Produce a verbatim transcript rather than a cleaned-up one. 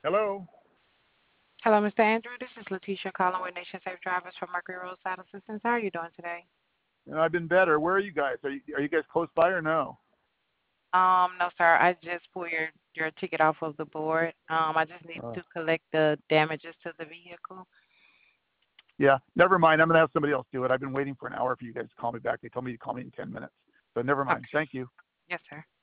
Hello. Hello, Mister Andrew. This is Letitia calling with Nation Safe Drivers for Mercury Roadside Assistance. How are you doing today? You know, I've been better. Where are you guys? Are you, are you guys close by or no? Um, no, sir. I just pulled your your ticket off of the board. Um, I just need Uh, to collect the damages to the vehicle. yeah, never mind. I'm going to have somebody else do it. I've been waiting for an hour for you guys to call me back. They told me to call me in ten minutes. So never mind. Okay. Thank you. Yes, sir.